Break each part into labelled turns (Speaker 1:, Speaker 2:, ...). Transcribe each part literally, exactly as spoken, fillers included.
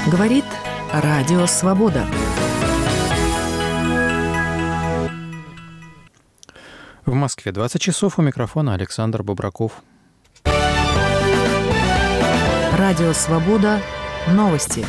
Speaker 1: Говорит Радио Свобода.
Speaker 2: В Москве двадцать часов, у микрофона Александр Бобраков.
Speaker 1: Радио Свобода. Новости.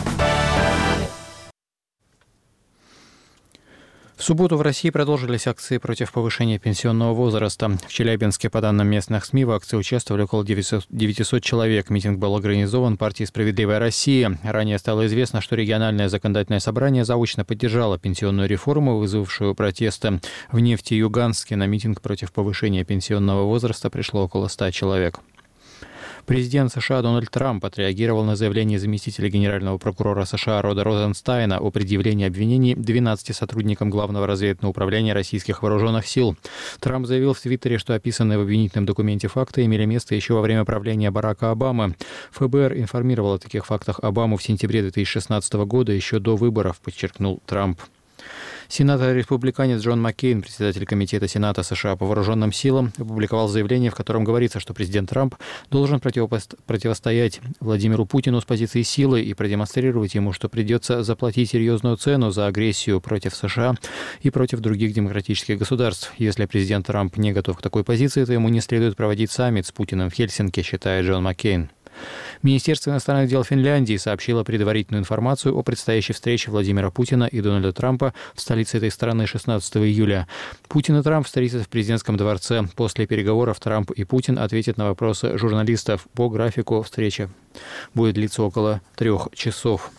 Speaker 2: В субботу в России продолжились акции против повышения пенсионного возраста. В Челябинске, по данным местных СМИ, в акции участвовали около девятисот человек. Митинг был организован партией «Справедливая Россия». Ранее стало известно, что региональное законодательное собрание заочно поддержало пенсионную реформу, вызвавшую протесты. В Нефтеюганске на митинг против повышения пенсионного возраста пришло около ста человек. Президент США Дональд Трамп отреагировал на заявление заместителя генерального прокурора США Рода Розенстайна о предъявлении обвинений двенадцати сотрудникам Главного разведывательного управления российских вооруженных сил. Трамп заявил в Твиттере, что описанные в обвинительном документе факты имели место еще во время правления Барака Обамы. ФБР информировал о таких фактах Обаму в сентябре две тысячи шестнадцатого года, еще до выборов, подчеркнул Трамп. Сенатор-республиканец Джон Маккейн, председатель Комитета Сената США по вооруженным силам, опубликовал заявление, в котором говорится, что президент Трамп должен противостоять Владимиру Путину с позиции силы и продемонстрировать ему, что придется заплатить серьезную цену за агрессию против США и против других демократических государств. Если президент Трамп не готов к такой позиции, то ему не следует проводить саммит с Путиным в Хельсинки, считает Джон Маккейн. Министерство иностранных дел Финляндии сообщило предварительную информацию о предстоящей встрече Владимира Путина и Дональда Трампа в столице этой страны шестнадцатого июля. Путин и Трамп встретятся в президентском дворце. После переговоров Трамп и Путин ответят на вопросы журналистов. По графику встреча будет длиться около трех часов.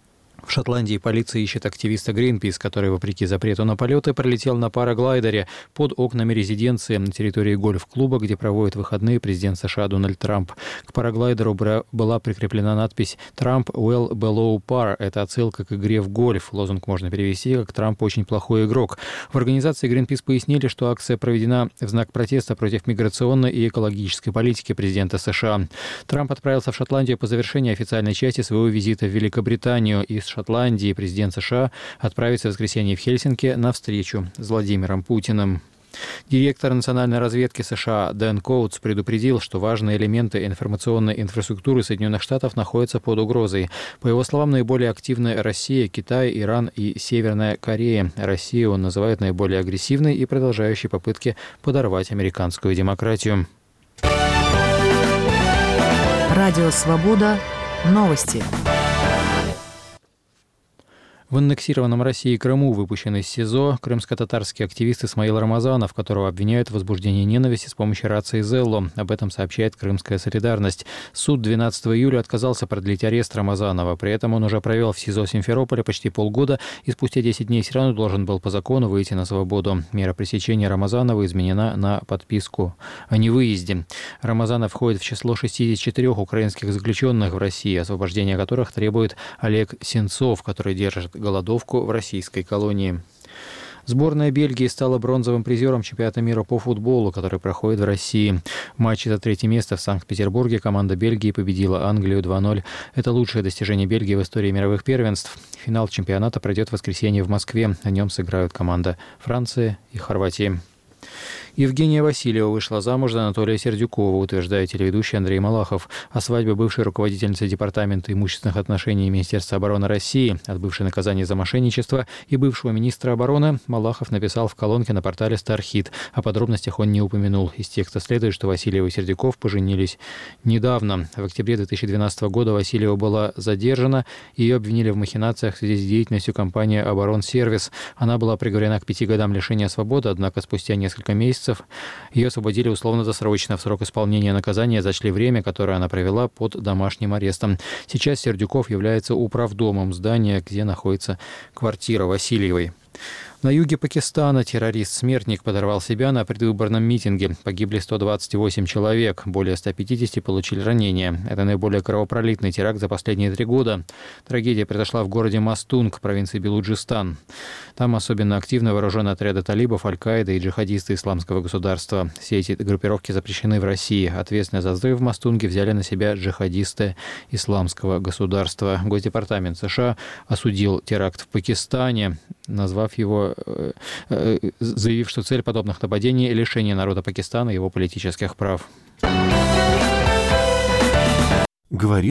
Speaker 2: В Шотландии полиция ищет активиста Greenpeace, который, вопреки запрету на полеты, пролетел на параглайдере под окнами резиденции на территории гольф-клуба, где проводит выходные президент США Дональд Трамп. К параглайдеру была прикреплена надпись «Trump well below par». Это отсылка к игре в гольф. Лозунг можно перевести как «Трамп очень плохой игрок». В организации Greenpeace пояснили, что акция проведена в знак протеста против миграционной и экологической политики президента США. Трамп отправился в Шотландию по завершении официальной части своего визита в Великобританию. Из Шотландии президент США отправится в воскресенье в Хельсинки на встречу с Владимиром Путиным. Директор национальной разведки США Дэн Коутс предупредил, что важные элементы информационной инфраструктуры Соединенных Штатов находятся под угрозой. По его словам, наиболее активны Россия, Китай, Иран и Северная Корея. Россию он называет наиболее агрессивной и продолжающей попытки подорвать американскую демократию.
Speaker 1: Радио Свобода. Новости.
Speaker 2: В аннексированном Россией Крыму выпущен из СИЗО крымско-татарский активист Исмаил Рамазанов, которого обвиняют в возбуждении ненависти с помощью рации Зелло. Об этом сообщает «Крымская солидарность». Суд двенадцатого июля отказался продлить арест Рамазанова. При этом он уже провел в СИЗО Симферополя почти полгода и спустя десять дней все равно должен был по закону выйти на свободу. Мера пресечения Рамазанова изменена на подписку о невыезде. Рамазанов входит в число шестидесяти четырёх украинских заключенных в России, освобождение которых требует Олег Сенцов, который держит голодовку в российской колонии. Сборная Бельгии стала бронзовым призером чемпионата мира по футболу, который проходит в России. В матче за третье место в Санкт-Петербурге команда Бельгии победила Англию два ноль. Это лучшее достижение Бельгии в истории мировых первенств. Финал чемпионата пройдет в воскресенье в Москве. На нем сыграют команда Франции и Хорватии. Евгения Васильева вышла замуж за Анатолия Сердюкова, утверждает телеведущий Андрей Малахов. О свадьбе бывшей руководительницы Департамента имущественных отношений Министерства обороны России, отбывшей наказание за мошенничество, и бывшего министра обороны Малахов написал в колонке на портале «Стархит». О подробностях он не упомянул. Из текста следует, что Васильева и Сердюков поженились недавно. В октябре две тысячи двенадцатого года Васильева была задержана. Ее обвинили в махинациях в связи с деятельностью компании «Оборонсервис». Она была приговорена к пяти годам лишения свободы, однако спустя несколько месяцев ее освободили условно-досрочно. В срок исполнения наказания зачли время, которое она провела под домашним арестом. Сейчас Сердюков является управдомом здания, где находится квартира Васильевой. На юге Пакистана террорист-смертник подорвал себя на предвыборном митинге. Погибли сто двадцать восемь человек, более ста пятидесяти получили ранения. Это наиболее кровопролитный теракт за последние три года. Трагедия произошла в городе Мастунг, провинции Белуджистан. Там особенно активно вооружены отряды талибов, Аль-Каиды и джихадисты Исламского государства. Все эти группировки запрещены в России. Ответственность за взрыв в Мастунге взяли на себя джихадисты Исламского государства. Госдепартамент США осудил теракт в Пакистане, назвав его, заявив, что цель подобных нападений – лишение народа Пакистана его политических прав.
Speaker 3: Говорит